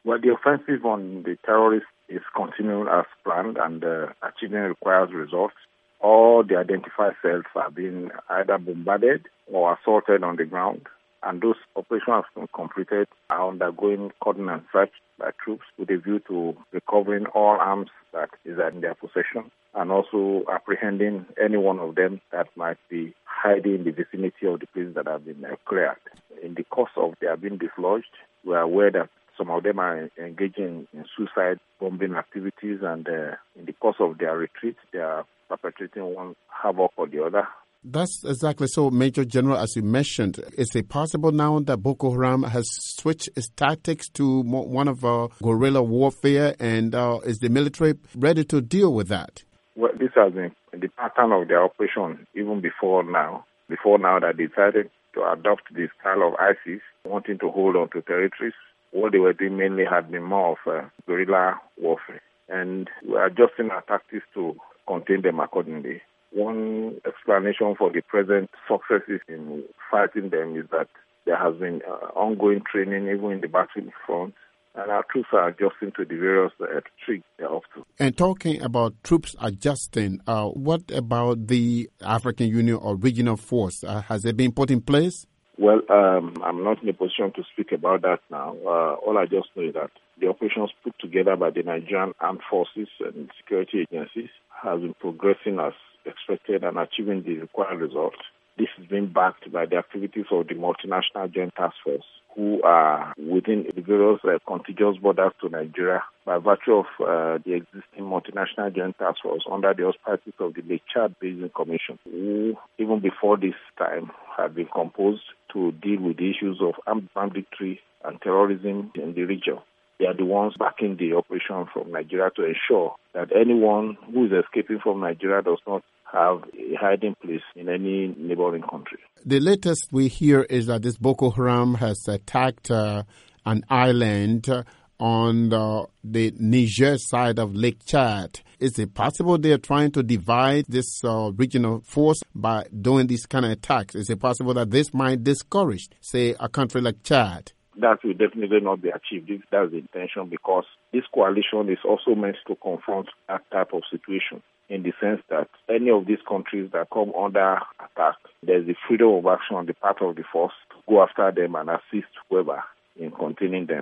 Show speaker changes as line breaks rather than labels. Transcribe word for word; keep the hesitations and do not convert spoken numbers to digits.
Well, the offensive on the terrorists is continuing as planned, and uh, achieving required results. All the identified cells have been either bombarded or assaulted on the ground, and those operations have been completed are undergoing coordinate search by troops with a view to recovering all arms that is in their possession, and also apprehending any one of them that might be hiding in the vicinity of the places that have been uh, cleared. In the course of their being dislodged, we are aware that some of them are engaging in suicide bombing activities, and uh, in the course of their retreat, they are perpetrating one havoc or the other.
That's exactly so, Major General. As you mentioned, is it possible now that Boko Haram has switched its tactics to more, one of uh, guerrilla warfare, and uh, is the military ready to deal with that?
Well, this has been the pattern of their operation even before now. Before now, they decided to adopt the style of ISIS, wanting to hold on to territories. What they were doing mainly had been more of uh, guerrilla warfare, and we are adjusting our tactics to contain them accordingly. One explanation for the present successes in fighting them is that there has been uh, ongoing training even in the battlefront, and our troops are adjusting to the various uh, tricks they're up to.
And talking about troops adjusting, uh, what about the African Union or regional force? Uh, has it been put in place?
Well, um, I'm not in a position to speak about that now. Uh, all I just know is that the operations put together by the Nigerian Armed Forces and security agencies has been progressing as expected and achieving the required results. This has been backed by the activities of the Multinational Joint Task Force, who are within the various uh, contiguous borders to Nigeria by virtue of uh, the existing Multinational Joint Task Force under the auspices of the Lake Chad Basin Commission, who even before this time had been composed to deal with the issues of armed banditry and terrorism in the region. They are the ones backing the operation from Nigeria to ensure that anyone who is escaping from Nigeria does not have a hiding place in any neighboring country.
The latest we hear is that this Boko Haram has attacked uh, an island uh, on the, the Niger side of Lake Chad. Is it possible they are trying to divide this uh, regional force by doing these kind of attacks? Is it possible that this might discourage, say, a country like Chad?
That will definitely not be achieved if that's the intention, because this coalition is also meant to confront that type of situation, in the sense that any of these countries that come under attack, there's the freedom of action on the part of the force to go after them and assist whoever in containing them.